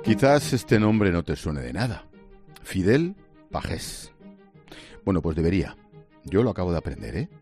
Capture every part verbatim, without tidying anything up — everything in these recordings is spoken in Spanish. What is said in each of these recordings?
Quizás este nombre no te suene de nada. Fidel Pagés. Bueno, pues debería. Yo lo acabo de aprender, ¿eh?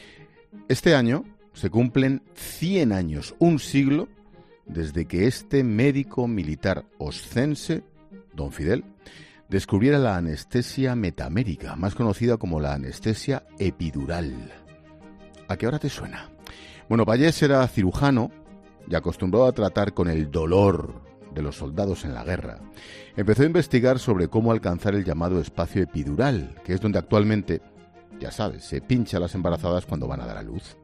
Este año se cumplen cien años, un siglo, desde que este médico militar oscense, don Fidel, descubriera la anestesia metamérica, más conocida como la anestesia epidural. ¿A qué hora te suena? Bueno, Pagés era cirujano y acostumbrado a tratar con el dolor de los soldados en la guerra. Empezó a investigar sobre cómo alcanzar el llamado espacio epidural, que es donde actualmente, ya sabes, se pincha a las embarazadas cuando van a dar a luz.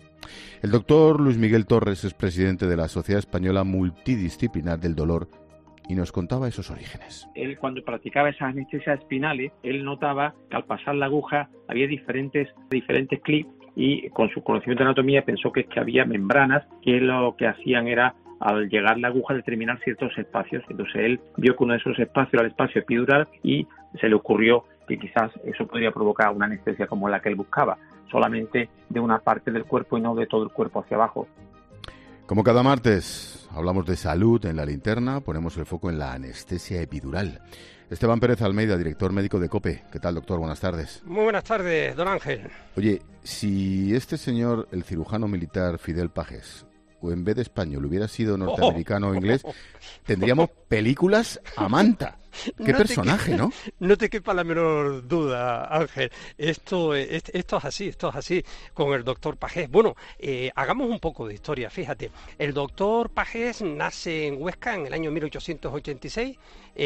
El doctor Luis Miguel Torres es presidente de la Sociedad Española Multidisciplinar del Dolor y nos contaba esos orígenes. Él, cuando practicaba esas anestesias espinales, él notaba que al pasar la aguja había diferentes, diferentes clips y con su conocimiento de anatomía pensó que, que había membranas que lo que hacían era, al llegar la aguja, determinar ciertos espacios. Entonces él vio que uno de esos espacios era el espacio epidural y se le ocurrió que quizás eso podría provocar una anestesia como la que él buscaba, solamente de una parte del cuerpo y no de todo el cuerpo hacia abajo. Como cada martes hablamos de salud en La Linterna, ponemos el foco en la anestesia epidural. Esteban Pérez Almeida, director médico de COPE. ¿Qué tal, doctor? Buenas tardes. Muy buenas tardes, don Ángel. Oye, si este señor, el cirujano militar Fidel Pagés, o en vez de español hubiera sido norteamericano o inglés, tendríamos películas a manta. Qué no personaje, que, ¿no? No te quepa la menor duda, Ángel. Esto, esto, esto es así, esto es así con el doctor Pagés. Bueno, eh, hagamos un poco de historia, fíjate. El doctor Pagés nace en Huesca en el año mil ochocientos ochenta y seis.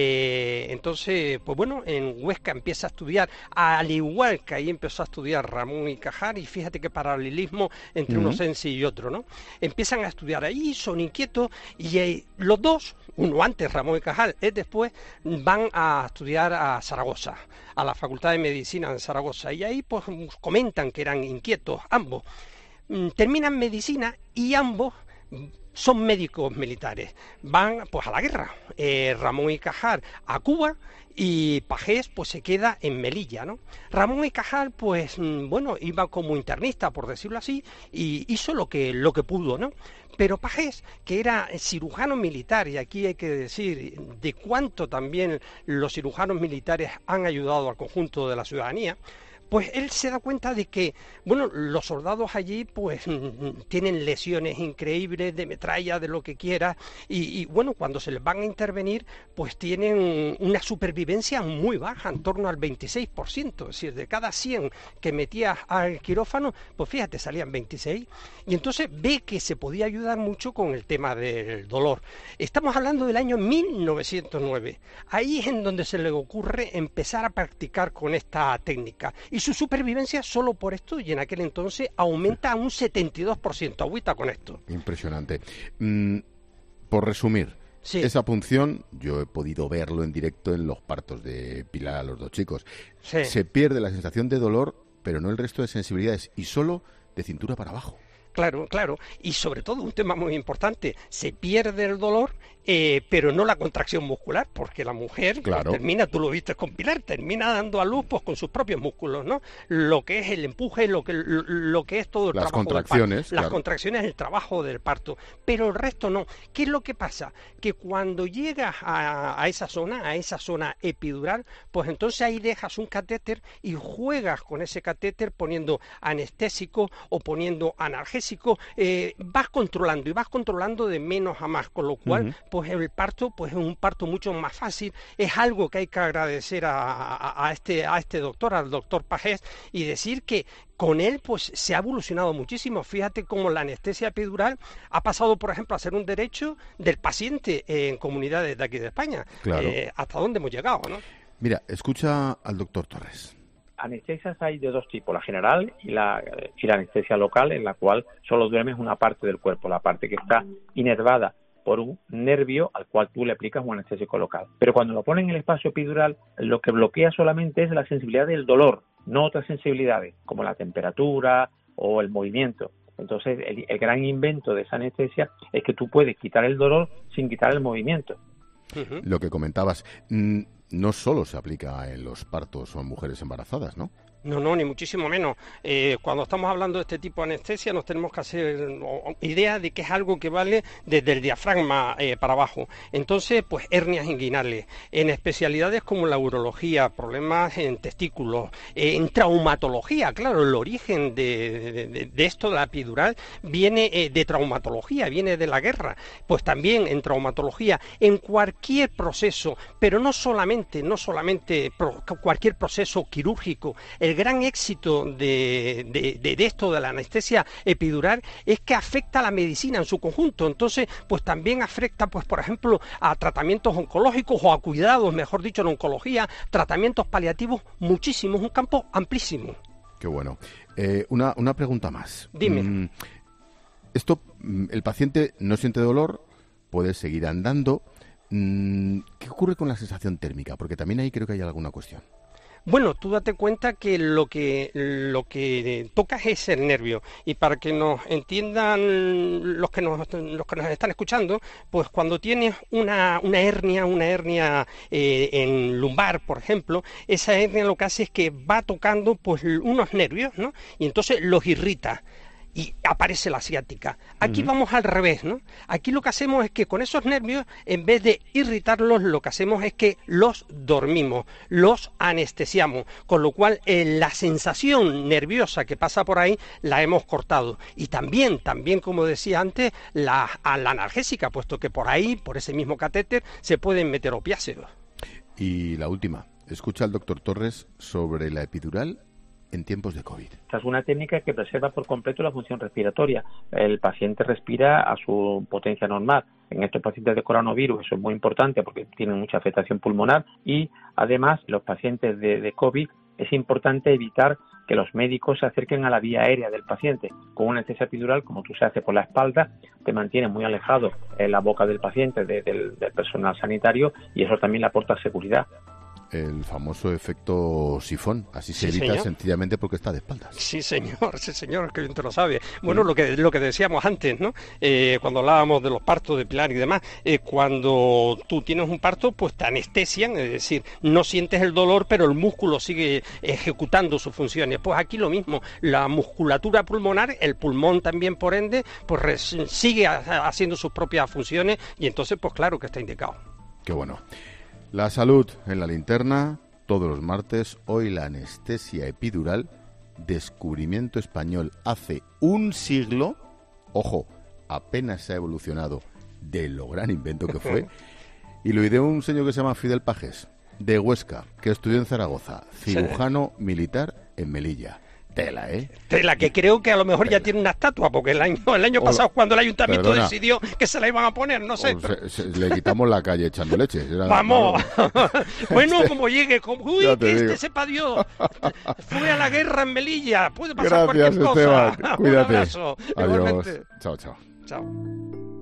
Eh, entonces, pues bueno, en Huesca empieza a estudiar, al igual que ahí empezó a estudiar Ramón y Cajal, y fíjate qué paralelismo entre uh-huh. uno Sensi y otro, ¿no? Empiezan a estudiar ahí, son inquietos, y eh, los dos, uno antes, Ramón y Cajal, es después, van a estudiar a Zaragoza, a la Facultad de Medicina en Zaragoza, y ahí pues comentan que eran inquietos ambos. Terminan medicina y ambos son médicos militares, van pues a la guerra, eh, Ramón y Cajal a Cuba y Pagés pues se queda en Melilla, ¿no? Ramón y Cajal pues bueno, iba como internista, por decirlo así, y hizo lo que, lo que pudo, ¿no? Pero Pagés, que era cirujano militar, y aquí hay que decir de cuánto también los cirujanos militares han ayudado al conjunto de la ciudadanía, pues él se da cuenta de que, bueno, los soldados allí pues tienen lesiones increíbles de metralla, de lo que quiera, y, y bueno, cuando se les van a intervenir, pues tienen una supervivencia muy baja, en torno al veintiséis por ciento, es decir, de cada cien que metías al quirófano, pues fíjate, salían veintiséis, y entonces ve que se podía ayudar mucho con el tema del dolor. Estamos hablando del año mil novecientos nueve, ahí es en donde se le ocurre empezar a practicar con esta técnica, y su supervivencia solo por esto, y en aquel entonces aumenta a un setenta y dos por ciento. Agüita con esto. Impresionante. Mm, por resumir, sí. Esa punción, yo he podido verlo en directo en los partos de Pilar a los dos chicos. Sí. Se pierde la sensación de dolor, pero no el resto de sensibilidades, y solo de cintura para abajo. Claro, claro, y sobre todo un tema muy importante, se pierde el dolor, eh, pero no la contracción muscular, porque la mujer claro. pues, termina, tú lo viste con Pilar, termina dando a luz pues con sus propios músculos, ¿no? Lo que es el empuje, lo que lo que es todo el las trabajo contracciones, del parto, claro. las contracciones, el trabajo del parto, pero el resto no. ¿Qué es lo que pasa? Que cuando llegas a, a esa zona, a esa zona epidural, pues entonces ahí dejas un catéter y juegas con ese catéter poniendo anestésico o poniendo analgésico. Eh, vas controlando y vas controlando de menos a más, con lo cual uh-huh. pues el parto pues es un parto mucho más fácil. Es algo que hay que agradecer a, a, a este a este doctor, al doctor Pagés, y decir que con él pues se ha evolucionado muchísimo. Fíjate cómo la anestesia epidural ha pasado, por ejemplo, a ser un derecho del paciente en comunidades de aquí de España. Claro. Eh, hasta dónde hemos llegado, ¿no? Mira, escucha al doctor Torres. Anestesias hay de dos tipos, la general y la, y la anestesia local, en la cual solo duermes una parte del cuerpo, la parte que está inervada por un nervio al cual tú le aplicas un anestésico local. Pero cuando lo ponen en el espacio epidural, lo que bloquea solamente es la sensibilidad del dolor, no otras sensibilidades, como la temperatura o el movimiento. Entonces, el, el gran invento de esa anestesia es que tú puedes quitar el dolor sin quitar el movimiento. Uh-huh. Lo que comentabas, mm, no solo se aplica en los partos o en mujeres embarazadas, ¿no? No, no, ni muchísimo menos. Eh, cuando estamos hablando de este tipo de anestesia nos tenemos que hacer idea de que es algo que vale desde el diafragma eh, para abajo. Entonces, pues hernias inguinales, en especialidades como la urología, problemas en testículos, eh, en traumatología, claro, el origen de, de, de esto de la epidural viene eh, de traumatología, viene de la guerra, pues también en traumatología, en cualquier proceso, pero no solamente, no solamente pro, cualquier proceso quirúrgico. El gran éxito de, de, de, de esto de la anestesia epidural es que afecta a la medicina en su conjunto. Entonces, pues también afecta, pues por ejemplo, a tratamientos oncológicos o a cuidados, mejor dicho, en oncología, tratamientos paliativos, muchísimos, un campo amplísimo. Qué bueno. Eh, una, una pregunta más. Dime. Mm, esto, el paciente no siente dolor, puede seguir andando. Mm, ¿qué ocurre con la sensación térmica? Porque también ahí creo que hay alguna cuestión. Bueno, tú date cuenta que lo que lo que tocas es el nervio, y para que nos entiendan los que nos los que nos están escuchando, pues cuando tienes una una hernia, una hernia eh, en lumbar, por ejemplo, esa hernia lo que hace es que va tocando pues unos nervios, ¿no? Y entonces los irrita. Y aparece la ciática. Aquí uh-huh. vamos al revés, ¿no? Aquí lo que hacemos es que con esos nervios, en vez de irritarlos, lo que hacemos es que los dormimos, los anestesiamos, con lo cual eh, la sensación nerviosa que pasa por ahí la hemos cortado. Y también, también como decía antes, la, a la analgésica, puesto que por ahí, por ese mismo catéter, se pueden meter opiáceos. Y la última, escucha al doctor Torres sobre la epidural en tiempos de COVID. Esta es una técnica que preserva por completo la función respiratoria. El paciente respira a su potencia normal. En estos pacientes de coronavirus eso es muy importante porque tienen mucha afectación pulmonar, y además los pacientes de, de COVID es importante evitar que los médicos se acerquen a la vía aérea del paciente. Con una anestesia epidural, como tú se hace por la espalda, te mantiene muy alejado en la boca del paciente, de, del, del personal sanitario, y eso también le aporta seguridad. El famoso efecto sifón, así se sí, evita señor. sencillamente porque está de espaldas. Sí, señor, sí, señor, que bien te lo sabe. Bueno, sí. lo que lo que decíamos antes, ¿no? Eh, cuando hablábamos de los partos de Pilar y demás, eh, cuando tú tienes un parto, pues te anestesian, es decir, no sientes el dolor, pero el músculo sigue ejecutando sus funciones. Pues aquí lo mismo, la musculatura pulmonar, el pulmón también, por ende, pues res, sigue a, haciendo sus propias funciones, y entonces, pues claro que está indicado. Qué bueno. La salud en la linterna, todos los martes. Hoy la anestesia epidural, descubrimiento español hace un siglo. Ojo, apenas se ha evolucionado de lo gran invento que fue. Y lo ideó un señor que se llama Fidel Pagés, de Huesca, que estudió en Zaragoza, cirujano sí. militar en Melilla. Tela, ¿eh? Tela, que creo que a lo mejor Tela. ya tiene una estatua, porque el año el año o, pasado cuando el ayuntamiento perdona, decidió que se la iban a poner, no sé. Se, se, le quitamos la calle echando leche. Era, ¡Vamos! Bueno, como llegue, como, uy, que digo. este sepa Dios, fue a la guerra en Melilla, puede pasar Gracias, cualquier cosa. Esteban. Cuídate. Un abrazo. Adiós. Igualmente. Chao, chao. Chao.